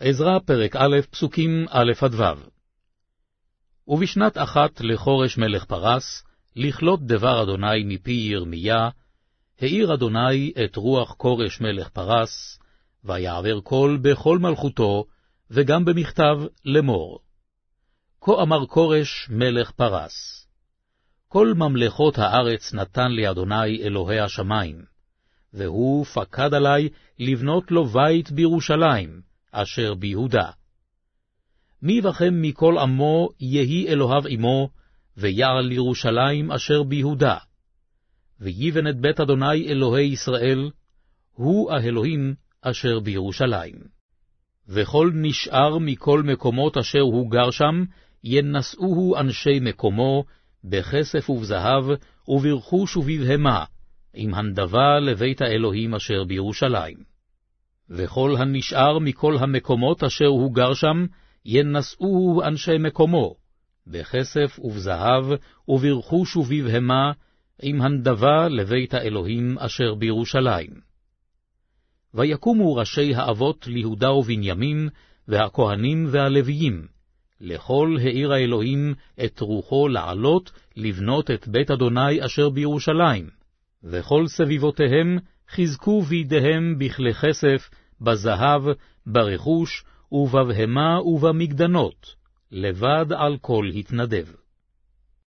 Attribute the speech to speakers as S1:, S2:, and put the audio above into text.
S1: עזרא פרק א' פסוקים א' עד ו'. ובשנת 1 לחורש מלך פרס, לכלות דבר אדוני מפי ירמיה, העיר אדוני את רוח כורש מלך פרס, ויעבר קול בכל מלכותו, וגם במכתב לאמור. כה אמר כורש מלך פרס, כל ממלכות הארץ נתן לי אדוני אלוהי השמיים, והוא פקד עלי לבנות לו בית בירושלים, אשר ביהודה. מי בכם מכל עמו יהי אלוהיו עמו, ויעל לירושלים אשר ביהודה. ויבן את בית אדוני אלוהי ישראל, הוא האלוהים אשר בירושלים. וכל נשאר מכל מקומות אשר הוא גר שם, ינשאוהו אנשי מקומו, בכסף ובזהב, וברכוש ובבהמה, עם הנדבה לבית האלוהים אשר בירושלים. וכל הנשאר מכל המקומות אשר הוא גר שם, ינשאוהו אנשי מקומו, בכסף ובזהב, וברכוש ובבהמה, עם הנדבה לבית האלוהים אשר בירושלים. ויקומו ראשי האבות ליהודה ובנימין, והכהנים והלוויים, לכל העיר האלוהים את רוחו לעלות, לבנות את בית אדוני אשר בירושלים, וכל סביבותיהם חזקו בידיהם בכלי כסף, בזהב, ברכוש, ובבהמה ובמגדנות, לבד על כל התנדב.